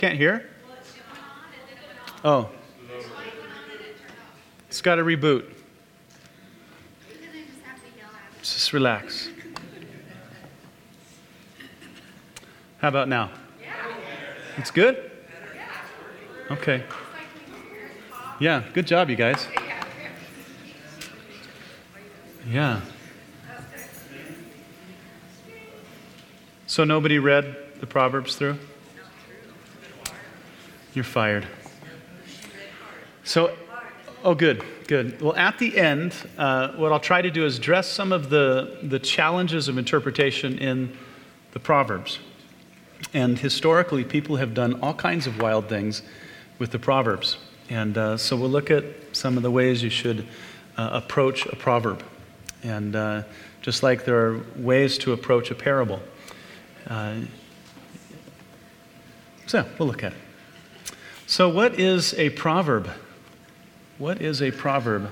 Can't hear? Oh. It's got to reboot. Just relax. How about now? It's good? Okay. Yeah, good job, you guys. Yeah. So nobody read the Proverbs through? You're fired. So, oh, good. Well, at the end, what I'll try to do is address some of the challenges of interpretation in the Proverbs. And historically, people have done all kinds of wild things with the Proverbs. And so we'll look at some of the ways you should approach a proverb. And just like there are ways to approach a parable. So we'll look at it. So what is a proverb? What is a proverb?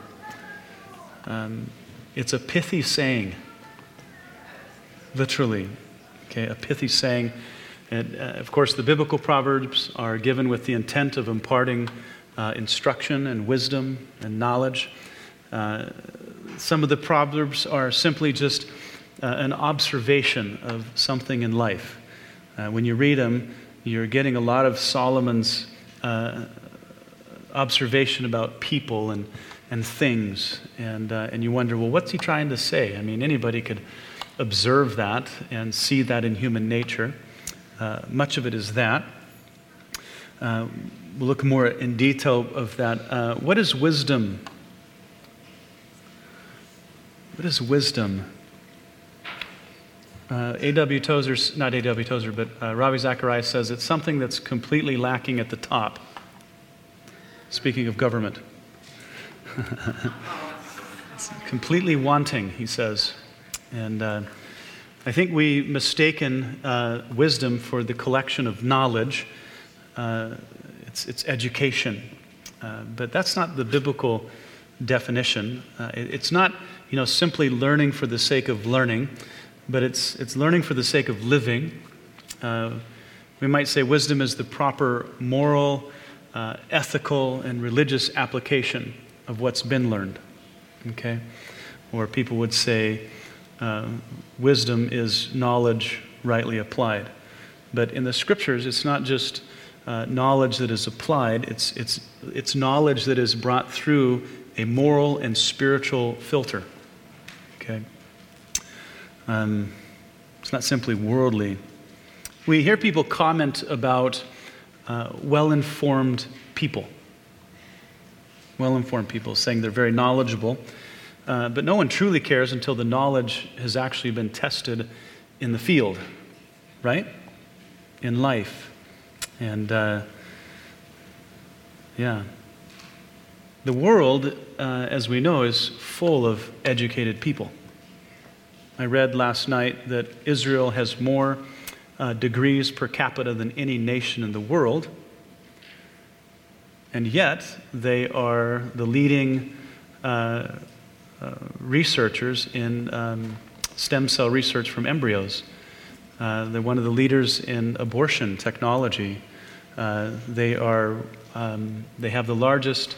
It's a pithy saying, literally. Okay, a pithy saying. And, of course, the biblical proverbs are given with the intent of imparting instruction and wisdom and knowledge. Some of the proverbs are simply just an observation of something in life. When you read them, you're getting a lot of Solomon's observation about people and things, and you wonder, well, what's he trying to say? I mean, anybody could observe that and see that in human nature. Much of it is that. We'll look more in detail of that. What is wisdom? What is wisdom? A.W. Tozer, not A.W. Tozer, but Ravi Zacharias says it's something that's completely lacking at the top. Speaking of government. It's completely wanting, he says. And I think we mistaken wisdom for the collection of knowledge. It's education. But that's not the biblical definition. It's not, simply learning for the sake of learning, but it's learning for the sake of living. We might say wisdom is the proper moral, ethical, and religious application of what's been learned. Okay? Or people would say wisdom is knowledge rightly applied. But in the scriptures, it's not just knowledge that is applied, it's knowledge that is brought through a moral and spiritual filter. Okay? It's not simply worldly. We hear people comment about well-informed people. Well-informed people, saying they're very knowledgeable. But no one truly cares until the knowledge has actually been tested in the field, right? In life. And, the world, as we know, is full of educated people. I read last night that Israel has more degrees per capita than any nation in the world, and yet they are the leading researchers in stem cell research from embryos. They're one of the leaders in abortion technology. They have the largest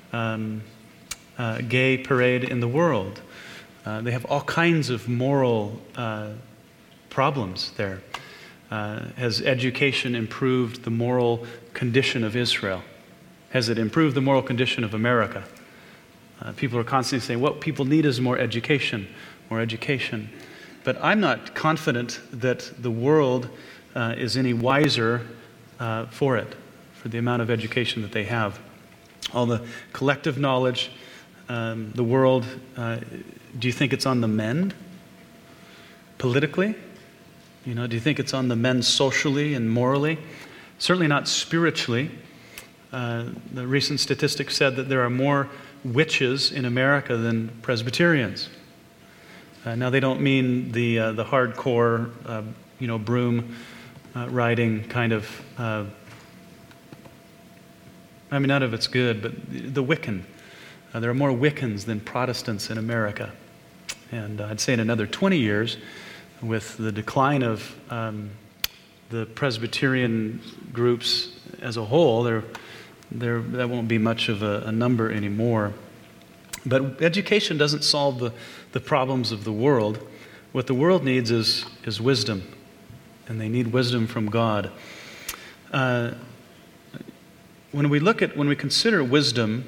gay parade in the world. They have all kinds of moral problems there. Has education improved the moral condition of Israel? Has it improved the moral condition of America? People are constantly saying, what people need is more education, more education. But I'm not confident that the world is any wiser for it, for the amount of education that they have. All the collective knowledge, the world, do you think it's on the mend? Politically? Do you think it's on the mend socially and morally? Certainly not spiritually. The recent statistics said that there are more witches in America than Presbyterians. Now they don't mean the hardcore, broom riding kind of. None of it's good, but the Wiccan. There are more Wiccans than Protestants in America, and I'd say in another 20 years, with the decline of the Presbyterian groups as a whole, that won't be much of a number anymore. But education doesn't solve the problems of the world. What the world needs is wisdom, and they need wisdom from God. When we consider wisdom,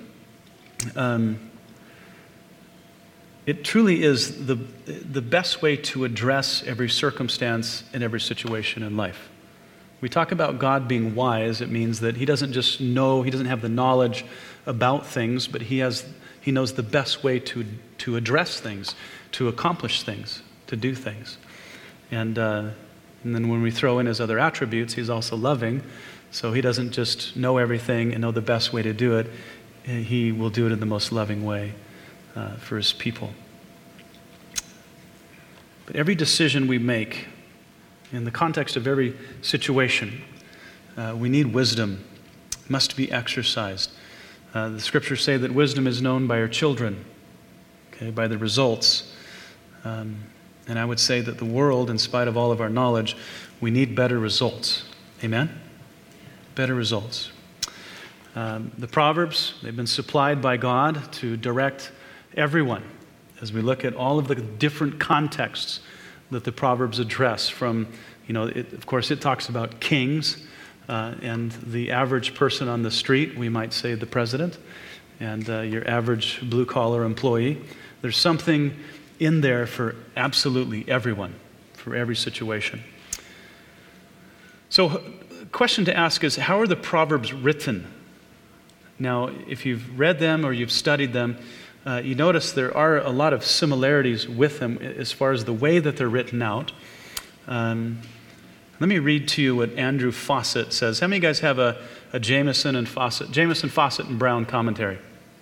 it truly is the best way to address every circumstance and every situation in life. We talk about God being wise. It means that he doesn't just know, he doesn't have the knowledge about things, but he knows the best way to address things, to accomplish things, to do things. And then when we throw in his other attributes, he's also loving. So he doesn't just know everything and know the best way to do it. He will do it in the most loving way for his people. But every decision we make, in the context of every situation, we need wisdom. It must be exercised. The scriptures say that wisdom is known by our children, by the results. And I would say that the world, in spite of all of our knowledge, we need better results. Amen? Better results. The Proverbs, they've been supplied by God to direct everyone as we look at all of the different contexts that the Proverbs address from, of course, it talks about kings and the average person on the street, we might say the president, and your average blue-collar employee. There's something in there for absolutely everyone, for every situation. So, a question to ask is, how are the Proverbs written? Now, if you've read them or you've studied them, you notice there are a lot of similarities with them as far as the way that they're written out. Let me read to you what Andrew Fawcett says. How many of you guys have a Jamieson, Fawcett, and Brown commentary?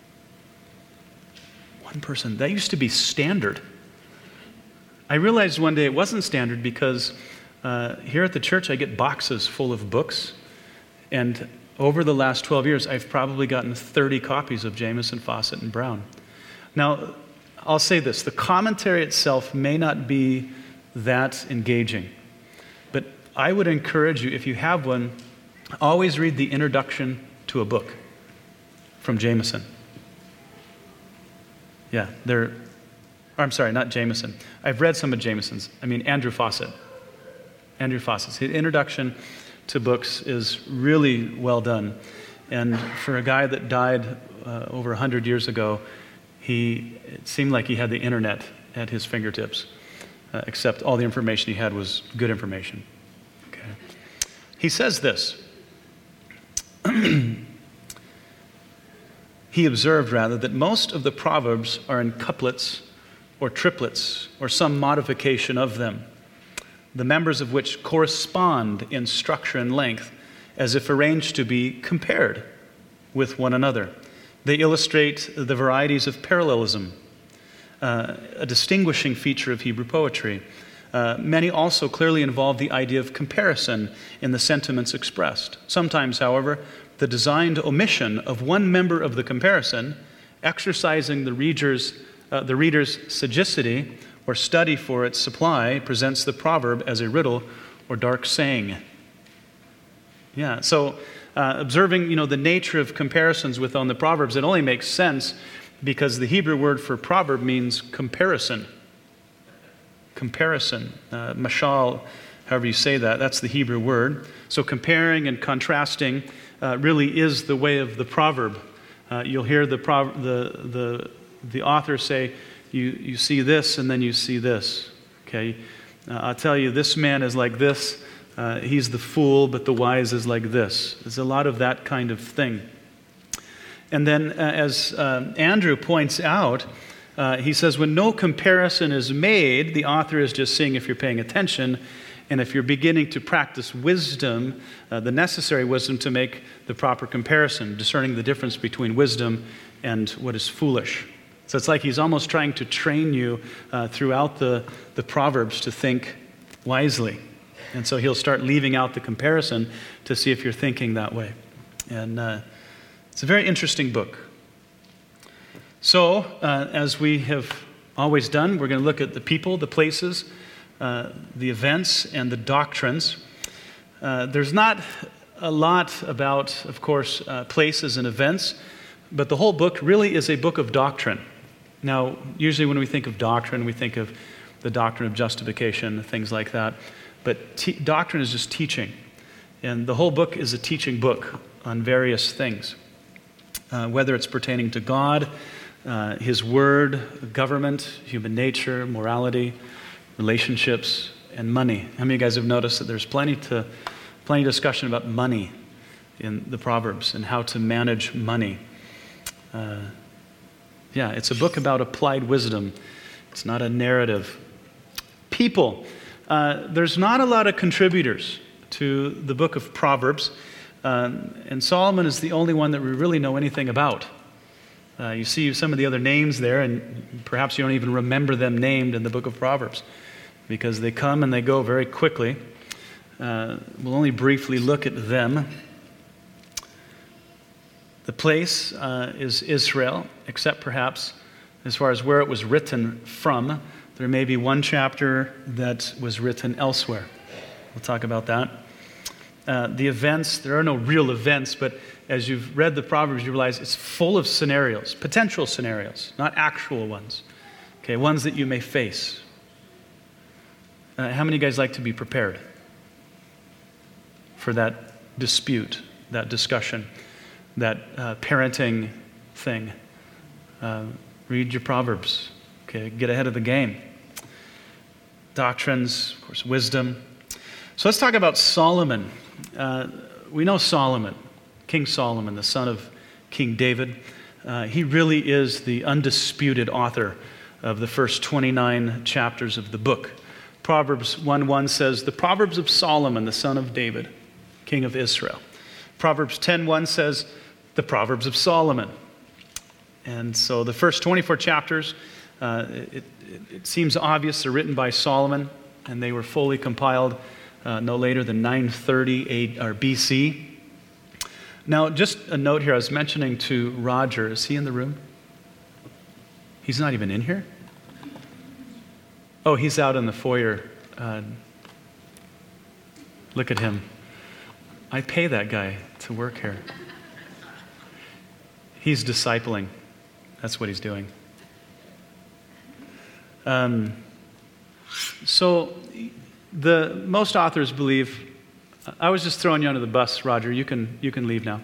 One person. That used to be standard. I realized one day it wasn't standard because here at the church I get boxes full of books, and over the last 12 years I've probably gotten 30 copies of Jamieson, Fawcett, and Brown. Now, I'll say this, the commentary itself may not be that engaging, but I would encourage you, if you have one, always read the introduction to a book from Jamieson. Yeah, I'm sorry, not Jamieson. I've read some of Jamieson's. Andrew Fawcett. Andrew Fawcett's. His introduction to books is really well done. And for a guy that died over 100 years ago, it seemed like he had the internet at his fingertips, except all the information he had was good information. Okay. He says this. He observed, rather, that most of the Proverbs are in couplets or triplets or some modification of them, the members of which correspond in structure and length as if arranged to be compared with one another. They illustrate the varieties of parallelism, a distinguishing feature of Hebrew poetry. Many also clearly involve the idea of comparison in the sentiments expressed. Sometimes, however, the designed omission of one member of the comparison, exercising the reader's sagacity or study for its supply, presents the proverb as a riddle or dark saying. Yeah, so observing, the nature of comparisons within the Proverbs, it only makes sense because the Hebrew word for proverb means comparison. Comparison, mashal, however you say that, that's the Hebrew word. So comparing and contrasting really is the way of the proverb. You'll hear the author say, you see this and then you see this. Okay, I'll tell you, this man is like this. He's the fool, but the wise is like this. There's a lot of that kind of thing. And then as Andrew points out, he says, when no comparison is made, the author is just seeing if you're paying attention, and if you're beginning to practice wisdom, the necessary wisdom to make the proper comparison, discerning the difference between wisdom and what is foolish. So it's like he's almost trying to train you throughout the Proverbs to think wisely. And so he'll start leaving out the comparison to see if you're thinking that way. And it's a very interesting book. So, as we have always done, we're going to look at the people, the places, the events, and the doctrines. There's not a lot about, of course, places and events, but the whole book really is a book of doctrine. Now, usually when we think of doctrine, we think of the doctrine of justification, things like that. But doctrine is just teaching. And the whole book is a teaching book on various things, whether it's pertaining to God, His Word, government, human nature, morality, relationships, and money. How many of you guys have noticed that there's plenty discussion about money in the Proverbs and how to manage money? It's a book about applied wisdom. It's not a narrative. People. There's not a lot of contributors to the book of Proverbs, and Solomon is the only one that we really know anything about. You see some of the other names there, and perhaps you don't even remember them named in the book of Proverbs, because they come and they go very quickly. We'll only briefly look at them. The place is Israel, except perhaps as far as where it was written from. There may be one chapter that was written elsewhere. We'll talk about that. The events, there are no real events, but as you've read the Proverbs, you realize it's full of scenarios, potential scenarios, not actual ones. Okay, ones that you may face. How many of you guys like to be prepared for that dispute, that discussion, that parenting thing? Read your Proverbs. Okay, get ahead of the game. Doctrines, of course, wisdom. So let's talk about Solomon. We know Solomon, King Solomon, the son of King David. He really is the undisputed author of the first 29 chapters of the book. Proverbs 1:1 says, "The Proverbs of Solomon, the son of David, king of Israel." Proverbs 10:1 says, "The Proverbs of Solomon." And so the first 24 chapters, it seems obvious they're written by Solomon, and they were fully compiled no later than 930 BC. Now, just a note here, I was mentioning to Roger, is he in the room? He's not even in here? Oh, he's out in the foyer. Look at him. I pay that guy to work here. He's discipling. That's what he's doing. So most authors believe, I was just throwing you under the bus, Roger. You can leave now.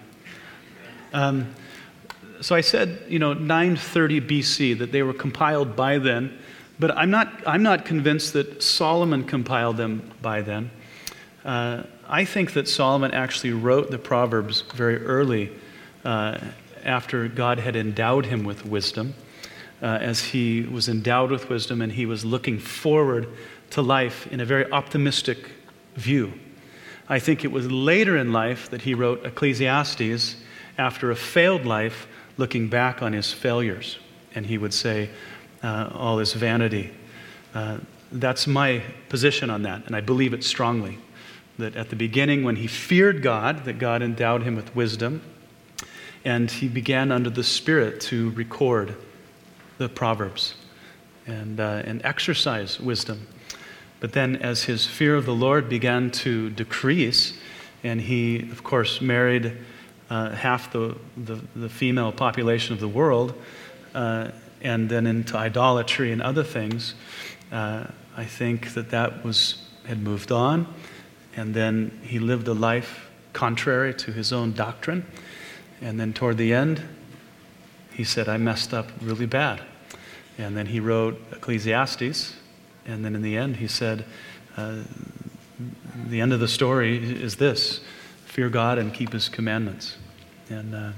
So I said, 930 BC, that they were compiled by then, but I'm not convinced that Solomon compiled them by then. I think that Solomon actually wrote the Proverbs very early after God had endowed him with wisdom, as he was endowed with wisdom and he was looking forward to life in a very optimistic view. I think it was later in life that he wrote Ecclesiastes after a failed life, looking back on his failures. And he would say, all is vanity. That's my position on that, and I believe it strongly. That at the beginning, when he feared God, that God endowed him with wisdom, and he began under the Spirit to record the Proverbs and exercise wisdom. But then as his fear of the Lord began to decrease, and he, of course, married half the female population of the world, and then into idolatry and other things, I think that had moved on. And then he lived a life contrary to his own doctrine. And then toward the end, he said, I messed up really bad. And then he wrote Ecclesiastes. And then in the end, he said, the end of the story is this: fear God and keep his commandments. And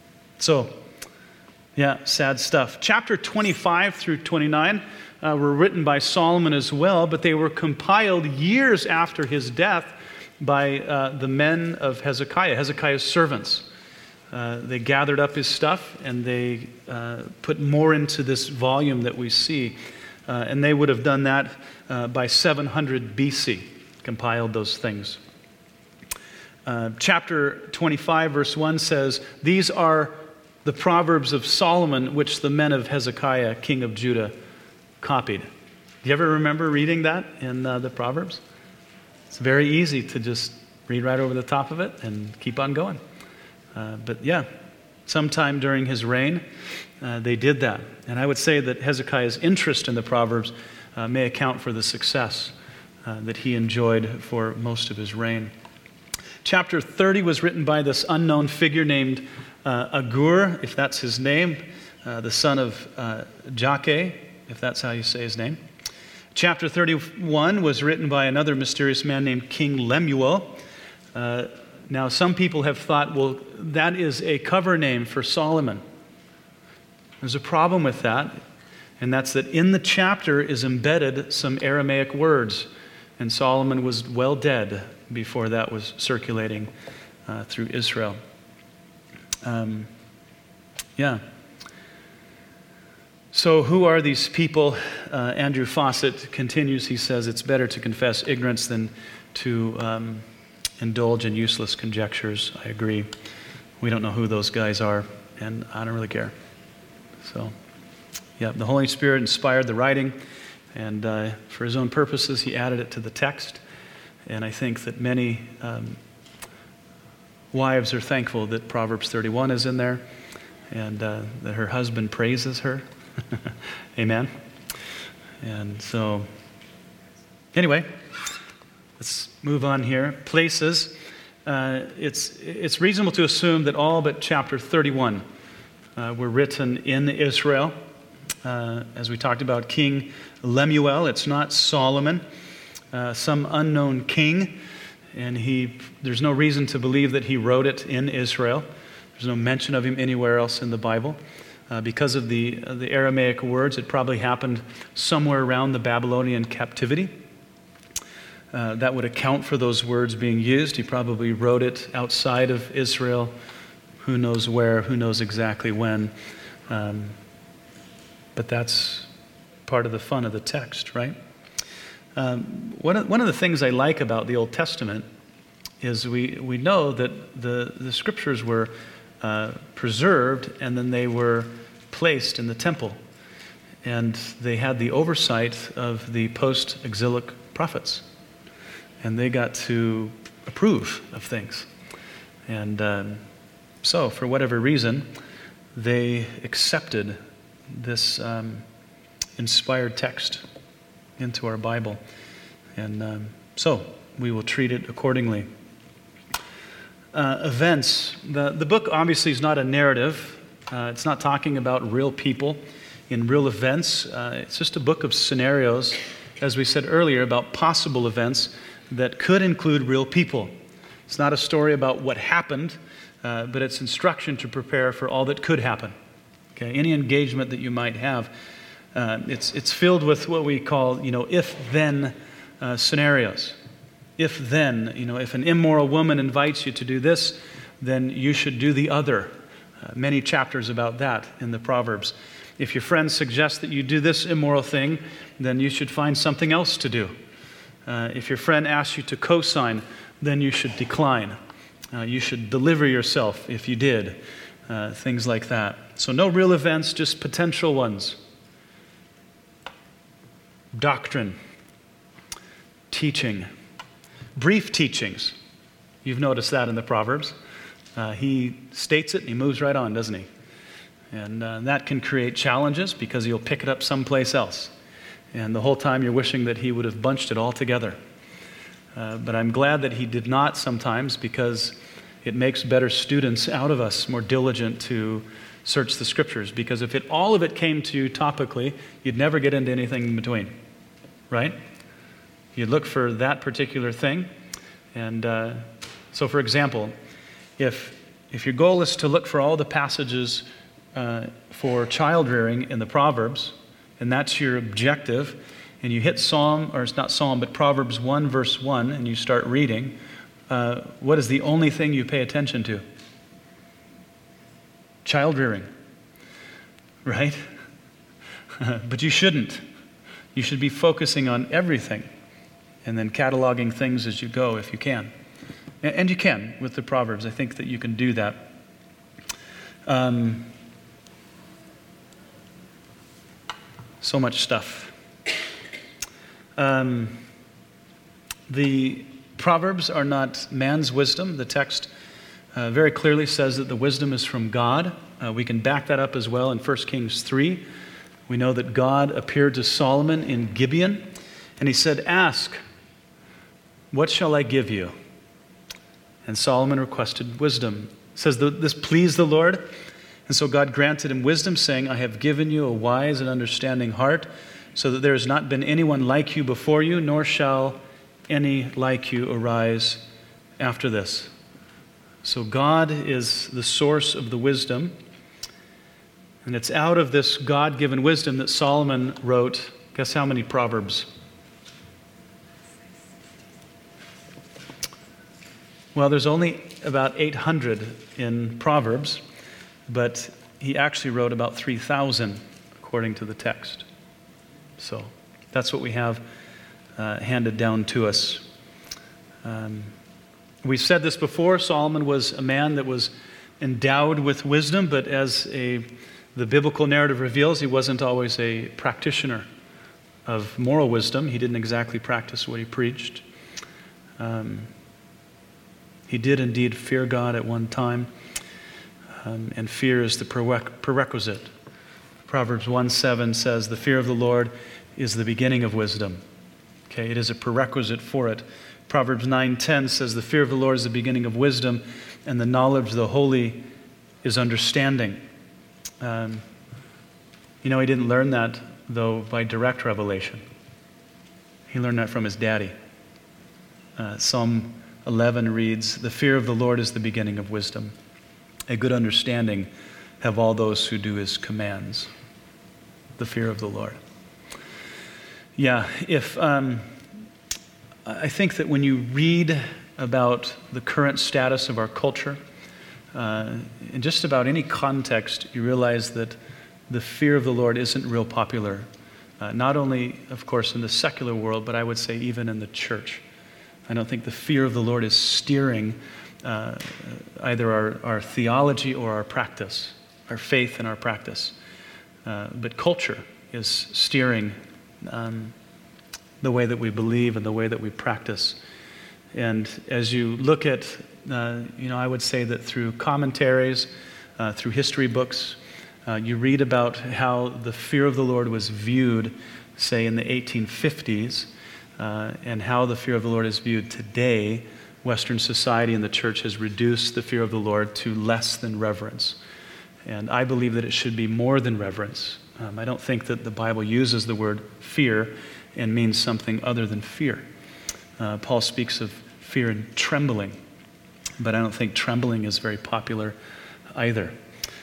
sad stuff. Chapter 25 through 29 were written by Solomon as well, but they were compiled years after his death by the men of Hezekiah, Hezekiah's servants. They gathered up his stuff and they put more into this volume that we see. And they would have done that by 700 BC, compiled those things. Chapter 25, verse 1 says, "These are the Proverbs of Solomon, which the men of Hezekiah, king of Judah, copied." Do you ever remember reading that in the Proverbs? It's very easy to just read right over the top of it and keep on going. But yeah, sometime during his reign, they did that. And I would say that Hezekiah's interest in the Proverbs may account for the success that he enjoyed for most of his reign. Chapter 30 was written by this unknown figure named Agur, if that's his name, the son of Jakeh, if that's how you say his name. Chapter 31 was written by another mysterious man named King Lemuel. Now, some people have thought, well, that is a cover name for Solomon. There's a problem with that, and that's that in the chapter is embedded some Aramaic words, and Solomon was well dead before that was circulating through Israel. So who are these people? Andrew Fawcett continues, he says, it's better to confess ignorance than to indulge in useless conjectures. I agree. We don't know who those guys are, and I don't really care. So, yeah, the Holy Spirit inspired the writing, and for his own purposes, he added it to the text. And I think that many wives are thankful that Proverbs 31 is in there, and that her husband praises her. Amen. And so, anyway, let's move on here. Places. It's reasonable to assume that all but chapter 31 were written in Israel. As we talked about, King Lemuel. It's not Solomon, some unknown king, and there's no reason to believe that he wrote it in Israel. There's no mention of him anywhere else in the Bible. Because of the Aramaic words, it probably happened somewhere around the Babylonian captivity. That would account for those words being used. He probably wrote it outside of Israel. Who knows where, who knows exactly when. But that's part of the fun of the text, right? One of the things I like about the Old Testament is we know that the scriptures were preserved, and then they were placed in the temple. And they had the oversight of the post-exilic prophets. And they got to approve of things. And so, for whatever reason, they accepted this inspired text into our Bible. And so, we will treat it accordingly. Events. The book obviously is not a narrative. It's not talking about real people in real events. It's just a book of scenarios, as we said earlier, about possible events that could include real people. It's not a story about what happened, but it's instruction to prepare for all that could happen. Okay, any engagement that you might have, it's filled with what we call, if-then scenarios. If then, if an immoral woman invites you to do this, then you should do the other. Many chapters about that in the Proverbs. If your friend suggests that you do this immoral thing, then you should find something else to do. If your friend asks you to co-sign, then you should decline. You should deliver yourself if you did. Things like that. So no real events, just potential ones. Doctrine. Teaching. Brief teachings. You've noticed that in the Proverbs. He states it and he moves right on, doesn't he? And that can create challenges because he'll pick it up someplace else. And the whole time you're wishing that he would have bunched it all together. But I'm glad that he did not sometimes, because it makes better students out of us, more diligent to search the scriptures. Because if all of it came to you topically, you'd never get into anything in between, right? You'd look for that particular thing. And so, for example, if your goal is to look for all the passages for child rearing in the Proverbs, and that's your objective, and you hit Proverbs 1, verse 1, and you start reading, what is the only thing you pay attention to? Child rearing, right? But you shouldn't. You should be focusing on everything and then cataloging things as you go if you can. And you can with the Proverbs. I think that you can do that. So much stuff. The Proverbs are not man's wisdom. The text very clearly says that the wisdom is from God. We can back that up as well in 1 Kings 3. We know that God appeared to Solomon in Gibeon, and he said, "Ask, what shall I give you?" And Solomon requested wisdom. It says this pleased the Lord, and so God granted him wisdom, saying, "I have given you a wise and understanding heart, so that there has not been anyone like you before you, nor shall any like you arise after this." So God is the source of the wisdom, and it's out of this God-given wisdom that Solomon wrote, guess how many Proverbs? Well, there's only about 800 in Proverbs, but he actually wrote about 3,000 according to the text. So that's what we have handed down to us. We've said this before, Solomon was a man that was endowed with wisdom, but as the biblical narrative reveals, he wasn't always a practitioner of moral wisdom. He didn't exactly practice what he preached. He did indeed fear God at one time, and fear is the prerequisite. Proverbs 1:7 says, "The fear of the Lord is the beginning of wisdom." Okay, it is a prerequisite for it. Proverbs 9:10 says, "The fear of the Lord is the beginning of wisdom, and the knowledge of the holy is understanding." He didn't learn that, though, by direct revelation. He learned that from his daddy. Psalm 11 reads, "The fear of the Lord is the beginning of wisdom. A good understanding have all those who do his commands." The fear of the Lord. Yeah, I think that when you read about the current status of our culture, in just about any context, you realize that the fear of the Lord isn't real popular. Not only, of course, in the secular world, but I would say even in the church. I don't think the fear of the Lord is steering either our theology or our practice, our faith and our practice. But culture is steering the way that we believe and the way that we practice. And as you look at, I would say that through commentaries, through history books, you read about how the fear of the Lord was viewed, say, in the 1850s, and how the fear of the Lord is viewed today. Western society and the church has reduced the fear of the Lord to less than reverence. And I believe that it should be more than reverence. I don't think that the Bible uses the word fear and means something other than fear. Paul speaks of fear and trembling, but I don't think trembling is very popular either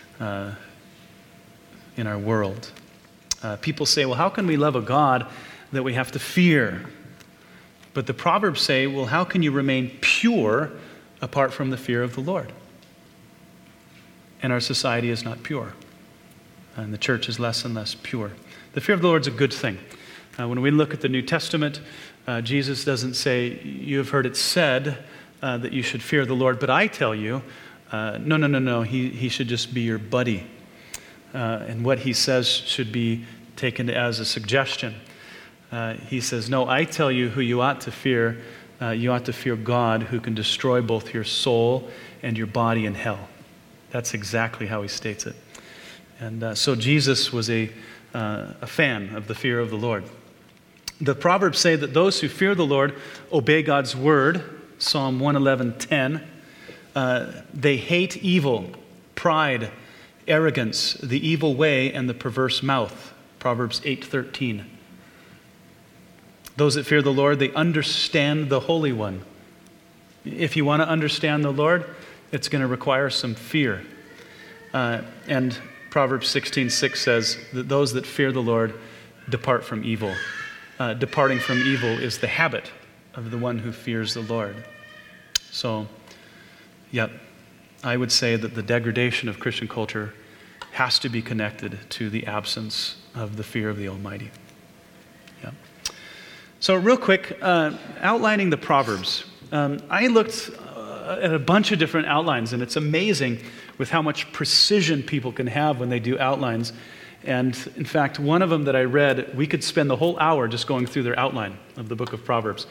in our world. People say, well, how can we love a God that we have to fear? But the Proverbs say, well, how can you remain pure apart from the fear of the Lord? And our society is not pure. And the church is less and less pure. The fear of the Lord is a good thing. When we look at the New Testament, Jesus doesn't say, you have heard it said that you should fear the Lord, but I tell you, no. He should just be your buddy. And what he says should be taken as a suggestion. He says, no, I tell you who you ought to fear. You ought to fear God, who can destroy both your soul and your body in hell. That's exactly how he states it. And so Jesus was a fan of the fear of the Lord. The Proverbs say that those who fear the Lord obey God's word, Psalm 111:10. They hate evil, pride, arrogance, the evil way, and the perverse mouth, Proverbs 8:13. Those that fear the Lord, they understand the Holy One. If you want to understand the Lord, it's going to require some fear. And Proverbs 16:6 says that those that fear the Lord depart from evil. Departing from evil is the habit of the one who fears the Lord. So, I would say that the degradation of Christian culture has to be connected to the absence of the fear of the Almighty. Yeah. So real quick, outlining the Proverbs. I looked at a bunch of different outlines, and it's amazing with how much precision people can have when they do outlines. And in fact, one of them that I read, we could spend the whole hour just going through their outline of the book of Proverbs.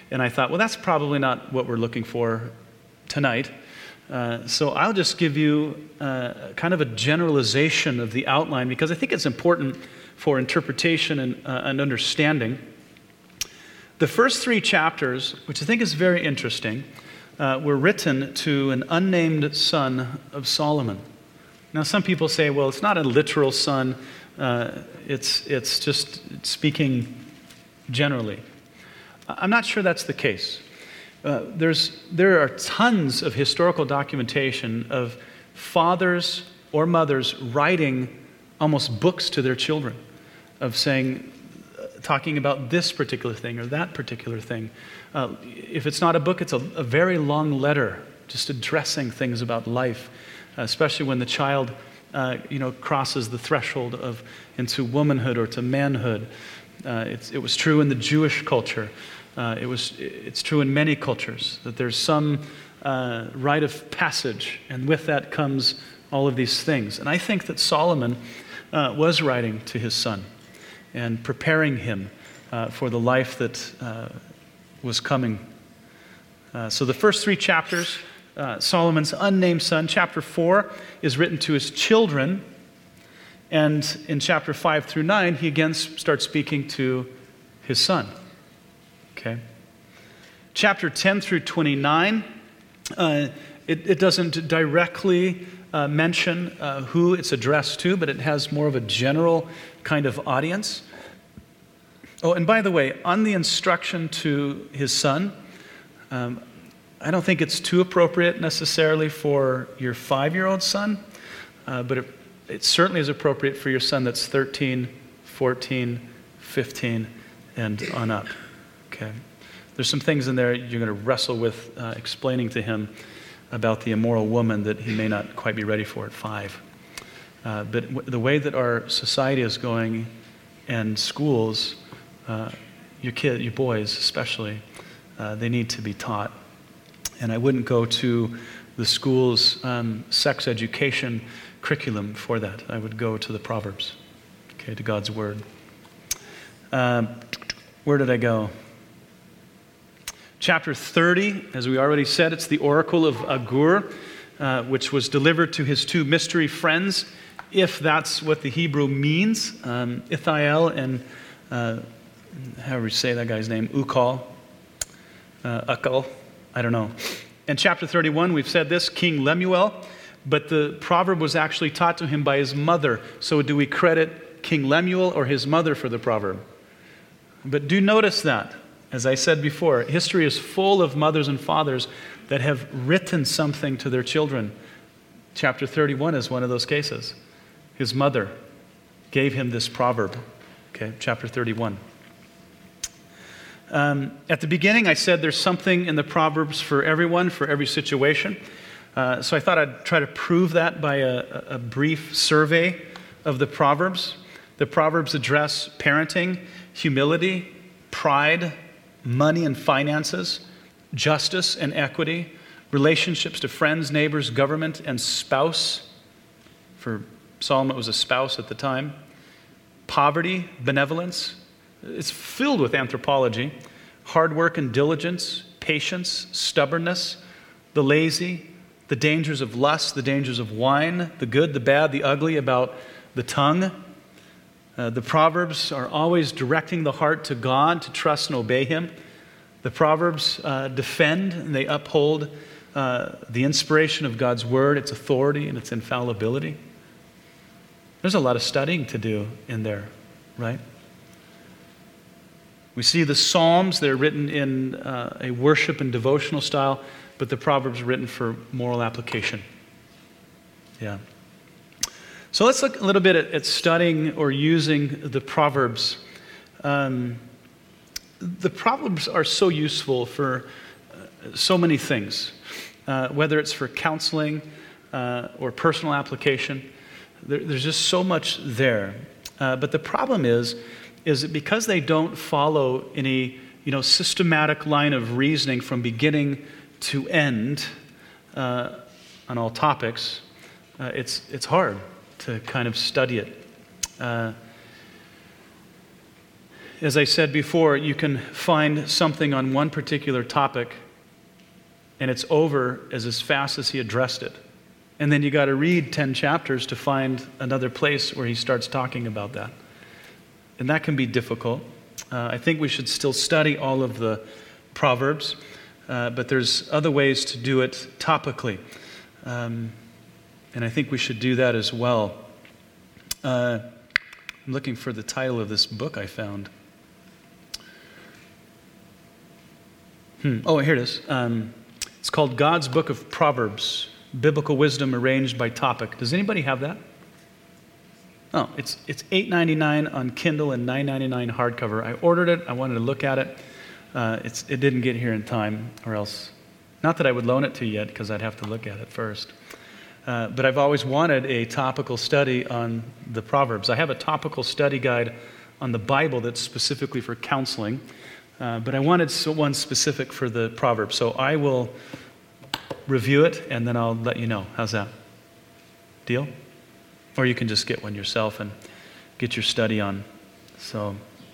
And I thought, well, that's probably not what we're looking for tonight. So I'll just give you kind of a generalization of the outline because I think it's important for interpretation and understanding. The first 3 chapters, which I think is very interesting, were written to an unnamed son of Solomon. Now, some people say, well, it's not a literal son. It's just speaking generally. I'm not sure that's the case. There are tons of historical documentation of fathers or mothers writing almost books to their children, of saying, talking about this particular thing or that particular thing. If it's not a book, it's a very long letter, just addressing things about life, especially when the child, crosses the threshold into womanhood or to manhood. It was true in the Jewish culture. It's true in many cultures that there's some rite of passage, and with that comes all of these things. And I think that Solomon was writing to his son and preparing him for the life that was coming. So the first 3 chapters, Solomon's unnamed son. Chapter 4 is written to his children. And in chapter 5 through 9, he again starts speaking to his son. Okay. Chapter 10 through 29, it doesn't directly mention who it's addressed to, but it has more of a general kind of audience. Oh, and by the way, on the instruction to his son, I don't think it's too appropriate necessarily for your 5-year-old son, but it certainly is appropriate for your son that's 13, 14, 15, and on up. Okay. There's some things in there you're going to wrestle with explaining to him about the immoral woman that he may not quite be ready for at 5. But the way that our society is going and schools, your boys especially, they need to be taught. And I wouldn't go to the school's sex education curriculum for that. I would go to the Proverbs, okay, to God's Word. Where did I go? Chapter 30, as we already said, it's the oracle of Agur, which was delivered to his 2 mystery friends, if that's what the Hebrew means, Ithiel and, however you say that guy's name, Ukal, I don't know. In chapter 31, we've said this, King Lemuel, but the proverb was actually taught to him by his mother. So do we credit King Lemuel or his mother for the proverb? But do notice that, as I said before, history is full of mothers and fathers that have written something to their children. Chapter 31 is one of those cases. His mother gave him this proverb. Okay, chapter 31. At the beginning, I said there's something in the Proverbs for everyone, for every situation. So I thought I'd try to prove that by a brief survey of the Proverbs. The Proverbs address parenting, humility, pride, money and finances, justice and equity, relationships to friends, neighbors, government, and spouse. For Solomon, it was a spouse at the time. Poverty, benevolence. It's filled with anthropology, hard work and diligence, patience, stubbornness, the lazy, the dangers of lust, the dangers of wine, the good, the bad, the ugly, about the tongue. The Proverbs are always directing the heart to God, to trust and obey Him. The Proverbs defend and they uphold the inspiration of God's Word, its authority and its infallibility. There's a lot of studying to do in there, right? We see the Psalms, they're written in a worship and devotional style, but the Proverbs are written for moral application. Yeah. So let's look a little bit at studying or using the Proverbs. The Proverbs are so useful for so many things, whether it's for counseling or personal application. There's just so much there. But the problem is that because they don't follow any systematic line of reasoning from beginning to end on all topics, it's hard to kind of study it. as I said before, you can find something on one particular topic and it's over as fast as he addressed it. And then you got to read 10 chapters to find another place where he starts talking about that. And that can be difficult. I think we should still study all of the Proverbs, but there's other ways to do it topically. And I think we should do that as well. I'm looking for the title of this book I found. Oh, here it is. It's called God's Book of Proverbs, Biblical Wisdom Arranged by Topic. Does anybody have that? Oh, it's $8.99 on Kindle and $9.99 hardcover. I ordered it. I wanted to look at it. It didn't get here in time, or else, not that I would loan it to you yet, because I'd have to look at it first. But I've always wanted a topical study on the Proverbs. I have a topical study guide on the Bible that's specifically for counseling, but I wanted one specific for the Proverbs. So I will review it, and then I'll let you know. How's that? Deal? Or you can just get one yourself and get your study on. So,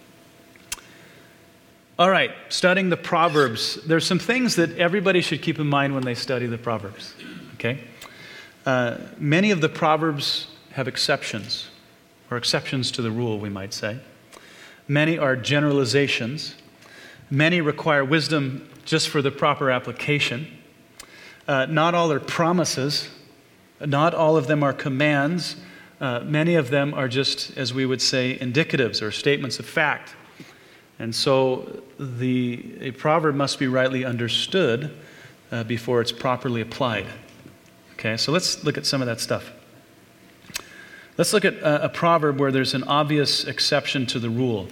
all right, studying the Proverbs. There's some things that everybody should keep in mind when they study the Proverbs, okay? Many of the Proverbs have exceptions, or exceptions to the rule, we might say. Many are generalizations. Many require wisdom just for the proper application. Not all are promises. Not all of them are commands. Many of them are just, as we would say, indicatives or statements of fact. And so a proverb must be rightly understood before it's properly applied. Okay, so let's look at some of that stuff. Let's look at a proverb where there's an obvious exception to the rule.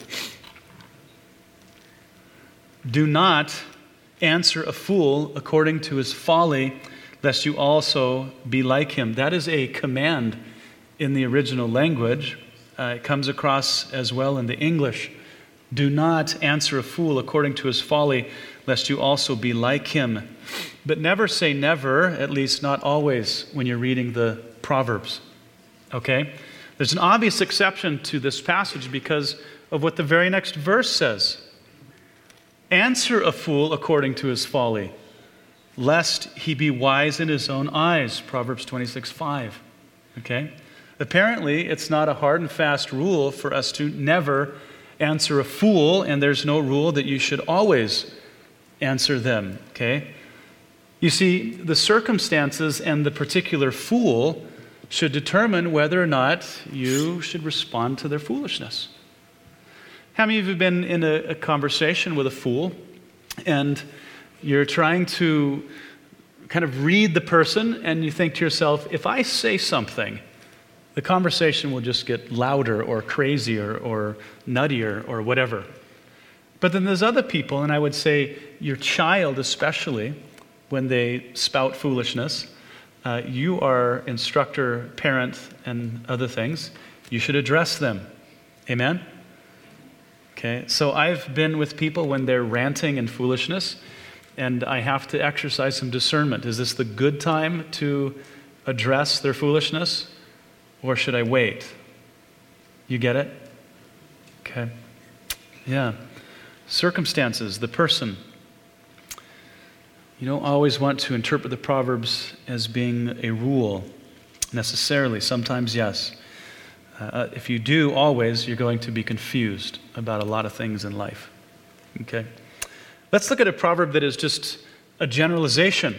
Do not answer a fool according to his folly, lest you also be like him. That is a command in the original language. It comes across as well in the English. Do not answer a fool according to his folly, lest you also be like him. But never say never, at least not always, when you're reading the Proverbs. Okay? There's an obvious exception to this passage because of what the very next verse says. Answer a fool according to his folly, lest he be wise in his own eyes. Proverbs 26:5. Okay? Apparently, it's not a hard and fast rule for us to never answer a fool, and there's no rule that you should always answer them. Okay? You see, the circumstances and the particular fool should determine whether or not you should respond to their foolishness. How many of you have been in a conversation with a fool and you're trying to kind of read the person and you think to yourself, if I say something, the conversation will just get louder or crazier or nuttier or whatever. But then there's other people, and I would say your child especially, when they spout foolishness, you are instructor, parent, and other things. You should address them. Amen? Okay, so I've been with people when they're ranting and foolishness, and I have to exercise some discernment. Is this the good time to address their foolishness, or should I wait? You get it? Okay. Yeah. Circumstances, the person. You don't always want to interpret the Proverbs as being a rule, necessarily. Sometimes, yes. If you do always, you're going to be confused about a lot of things in life. Okay? Let's look at a proverb that is just a generalization.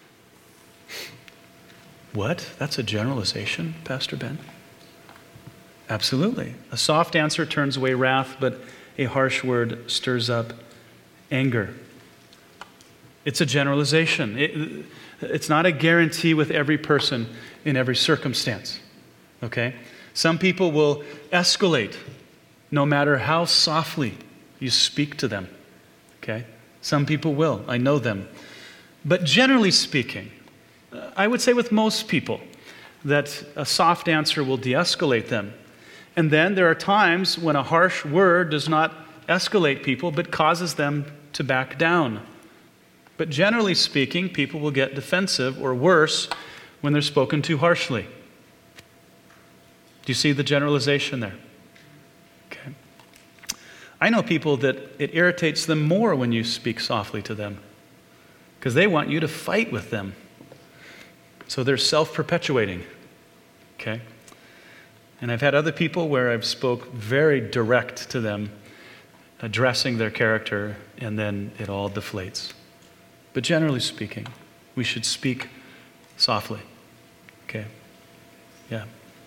What? That's a generalization, Pastor Ben? Absolutely. A soft answer turns away wrath, but a harsh word stirs up anger. It's a generalization. It's not a guarantee with every person in every circumstance. Okay? Some people will escalate no matter how softly you speak to them. Okay? Some people will. I know them. But generally speaking, I would say with most people that a soft answer will de-escalate them. And then there are times when a harsh word does not escalate people but causes them to back down. But generally speaking, people will get defensive or worse when they're spoken to harshly. Do you see the generalization there? Okay. I know people that it irritates them more when you speak softly to them because they want you to fight with them. So they're self-perpetuating, okay? And I've had other people where I've spoke very direct to them, addressing their character, and then it all deflates. But generally speaking, we should speak softly, okay? Yeah.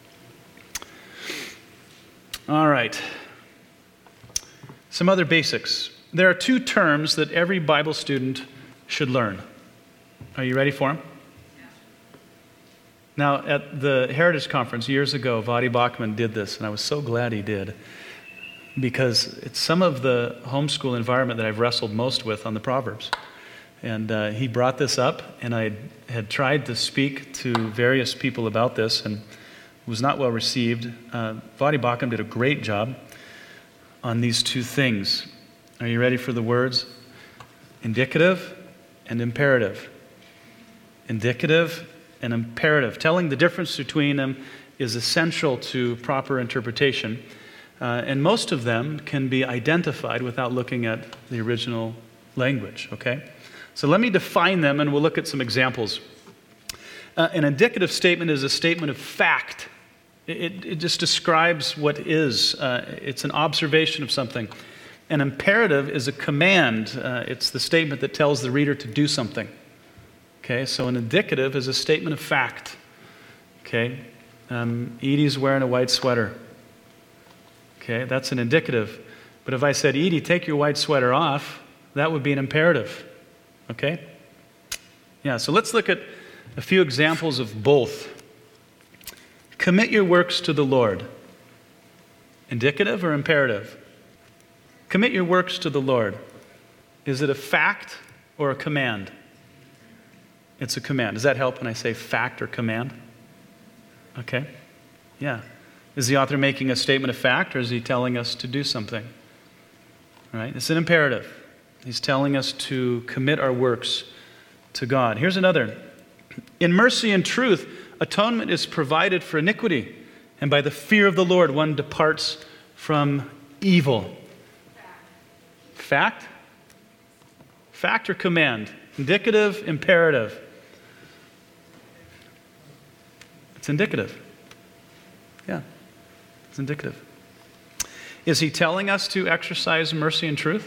All right. Some other basics. There are 2 terms that every Bible student should learn. Are you ready for them? Now, at the Heritage Conference years ago, Voddie Baucham did this, and I was so glad he did, because it's some of the homeschool environment that I've wrestled most with on the Proverbs. And he brought this up, and I had tried to speak to various people about this, and it was not well received. Voddie Baucham did a great job on these 2 things. Are you ready for the words? Indicative and imperative. Indicative and imperative. Telling the difference between them is essential to proper interpretation. And most of them can be identified without looking at the original language, okay? So let me define them, and we'll look at some examples. An indicative statement is a statement of fact. It just describes what is. It's an observation of something. An imperative is a command. It's the statement that tells the reader to do something. Okay, so an indicative is a statement of fact. Okay, Edie's wearing a white sweater. Okay, that's an indicative. But if I said, Edie, take your white sweater off, that would be an imperative. Okay? Yeah, so let's look at a few examples of both. Commit your works to the Lord. Indicative or imperative? Commit your works to the Lord. Is it a fact or a command? It's a command. Does that help when I say fact or command? Okay. Yeah. Is the author making a statement of fact, or is he telling us to do something? All right. It's an imperative. He's telling us to commit our works to God. Here's another. In mercy and truth, atonement is provided for iniquity, and by the fear of the Lord, one departs from evil. Fact? Fact or command? Indicative, imperative? It's indicative. Yeah, it's indicative. Is he telling us to exercise mercy and truth?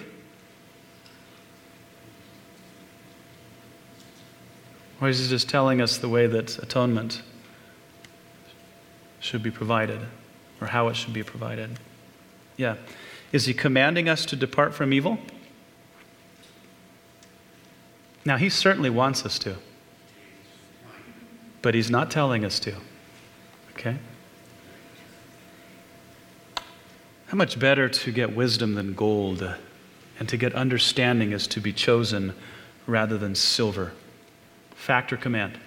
Or is he just telling us the way that atonement should be provided, or how it should be provided? Yeah. Is he commanding us to depart from evil? Now, he certainly wants us to, but he's not telling us to. Okay? How much better to get wisdom than gold, and to get understanding is to be chosen rather than silver. Fact or command?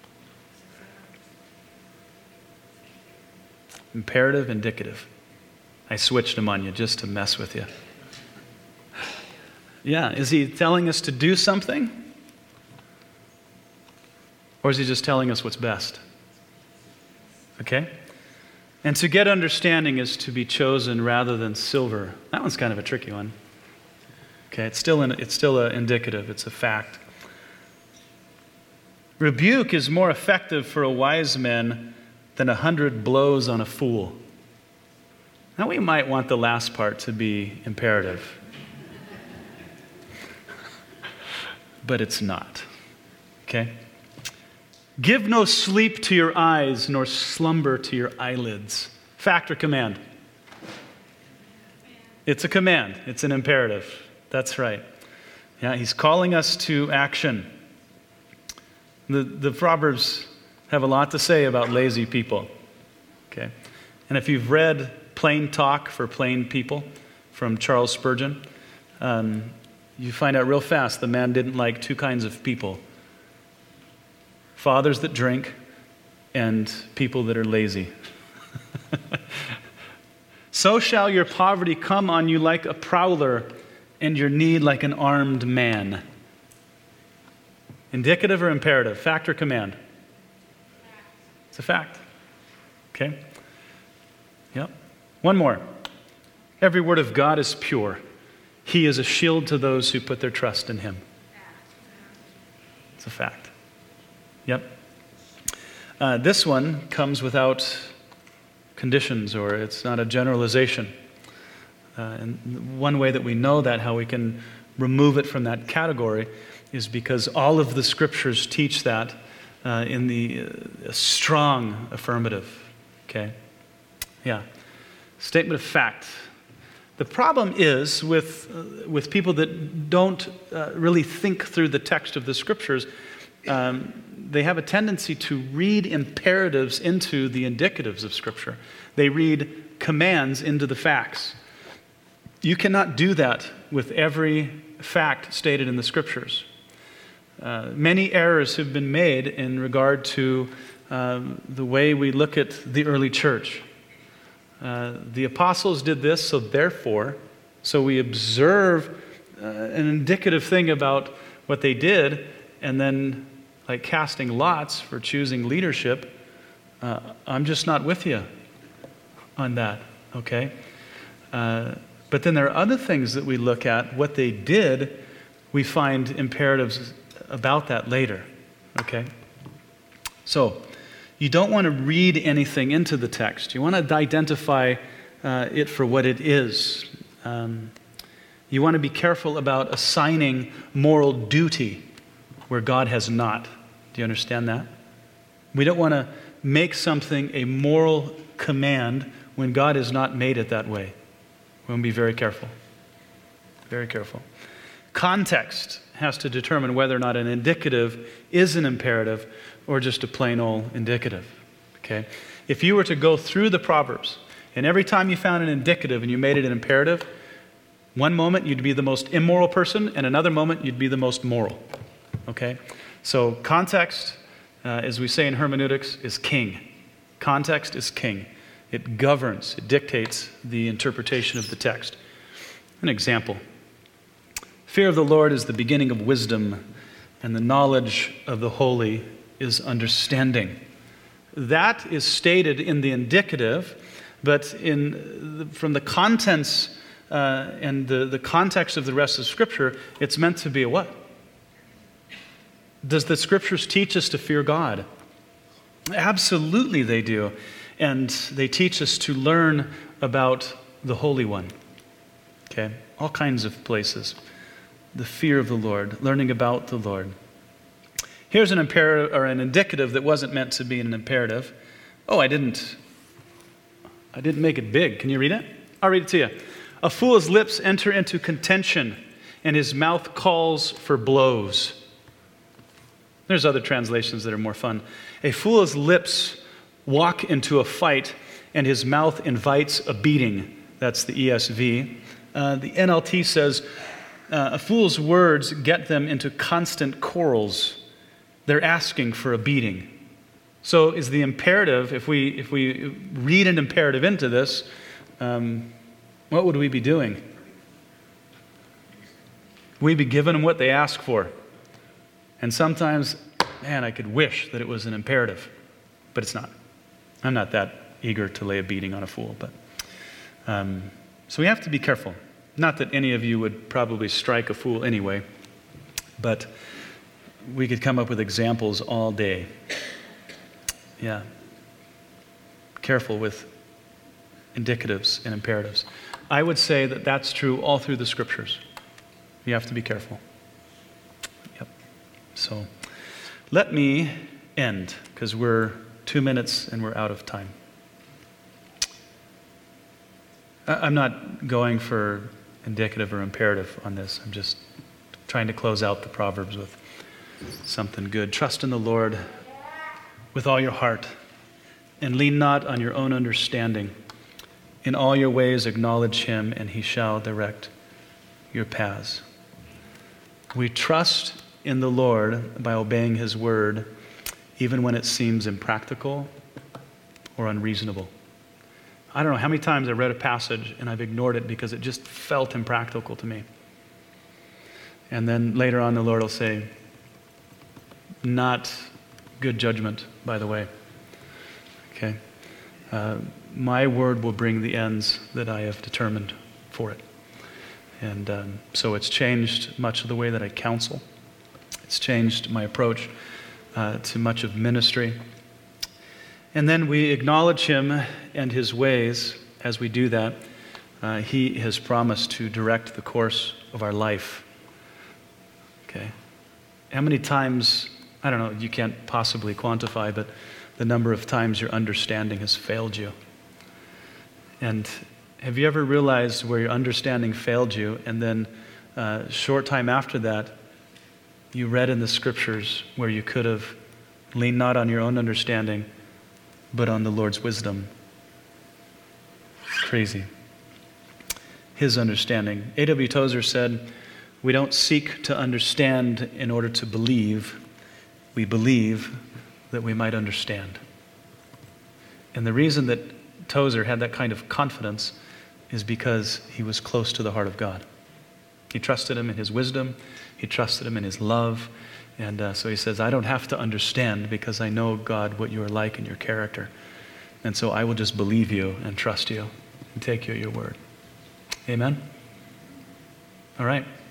Imperative, indicative. I switched them on you just to mess with you. Yeah, is he telling us to do something? Or is he just telling us what's best? Okay? And to get understanding is to be chosen rather than silver. That one's kind of a tricky one. Okay, it's still a indicative. It's a fact. Rebuke is more effective for a wise man than 100 blows on a fool. Now we might want the last part to be imperative. But it's not. Okay? Give no sleep to your eyes, nor slumber to your eyelids. Fact or command? It's a command. It's an imperative. That's right. Yeah, he's calling us to action. The Proverbs have a lot to say about lazy people. Okay? And if you've read Plain Talk for Plain People from Charles Spurgeon, you find out real fast the man didn't like 2 kinds of people. Fathers that drink and people that are lazy. So shall your poverty come on you like a prowler, and your need like an armed man. Indicative or imperative? Fact or command? It's a fact. Okay? Yep. One more. Every word of God is pure. He is a shield to those who put their trust in him. It's a fact. Yep. This one comes without conditions, or it's not a generalization. And one way that we know that, how we can remove it from that category, is because all of the scriptures teach that in the strong affirmative. Okay? Yeah. Statement of fact. The problem is with people that don't really think through the text of the scriptures, they have a tendency to read imperatives into the indicatives of Scripture. They read commands into the facts. You cannot do that with every fact stated in the Scriptures. Many errors have been made in regard to the way we look at the early church. The apostles did this, so we observe an indicative thing about what they did, and then like casting lots for choosing leadership, I'm just not with you on that, okay? But then there are other things that we look at. What they did, we find imperatives about that later, okay? So, you don't want to read anything into the text. You want to identify it for what it is. You want to be careful about assigning moral duty where God has not. Do you understand that? We don't want to make something a moral command when God has not made it that way. We want to be very careful. Very careful. Context has to determine whether or not an indicative is an imperative or just a plain old indicative. Okay? If you were to go through the Proverbs, and every time you found an indicative and you made it an imperative, one moment you'd be the most immoral person, and another moment you'd be the most moral. Okay? So context, as we say in hermeneutics, is king. Context is king. It governs, it dictates the interpretation of the text. An example. Fear of the Lord is the beginning of wisdom, and the knowledge of the holy is understanding. That is stated in the indicative, but from the contents and the context of the rest of Scripture, it's meant to be a what? Does the Scriptures teach us to fear God? Absolutely they do. And they teach us to learn about the Holy One. Okay? All kinds of places. The fear of the Lord, learning about the Lord. Here's an imperative or an indicative that wasn't meant to be an imperative. Oh, I didn't make it big. Can you read it? I'll read it to you. A fool's lips enter into contention, and his mouth calls for blows. There's other translations that are more fun. A fool's lips walk into a fight, and his mouth invites a beating. That's the ESV. The NLT says, a fool's words get them into constant quarrels. They're asking for a beating. So is the imperative, if we read an imperative into this, what would we be doing? We'd be giving them what they ask for. And sometimes, man, I could wish that it was an imperative, but it's not. I'm not that eager to lay a beating on a fool, but so we have to be careful. Not that any of you would probably strike a fool anyway, but we could come up with examples all day. Yeah. Careful with indicatives and imperatives. I would say that that's true all through the Scriptures. You have to be careful. Yep. So let me end, because we're 2 minutes and we're out of time. I'm not going for indicative or imperative on this. I'm just trying to close out the Proverbs with something good. Trust in the Lord with all your heart, and lean not on your own understanding. In all your ways acknowledge him, and he shall direct your paths. We trust in the Lord by obeying his word, even when it seems impractical or unreasonable. I don't know how many times I read a passage and I've ignored it because it just felt impractical to me. And then later on the Lord will say, not good judgment, by the way. Okay? My word will bring the ends that I have determined for it. And so it's changed much of the way that I counsel. It's changed my approach to much of ministry. And then we acknowledge him and his ways. As we do that, he has promised to direct the course of our life. Okay? How many times, I don't know, you can't possibly quantify, but the number of times your understanding has failed you. And have you ever realized where your understanding failed you, and then a short time after that, you read in the scriptures where you could have leaned not on your own understanding, but on the Lord's wisdom? Crazy. His understanding. A.W. Tozer said, "We don't seek to understand in order to believe. We believe that we might understand." And the reason that Tozer had that kind of confidence is because he was close to the heart of God. He trusted him in his wisdom. He trusted him in his love. And so he says, I don't have to understand because I know, God, what you are like and your character. And so I will just believe you and trust you and take you at your word. Amen? All right.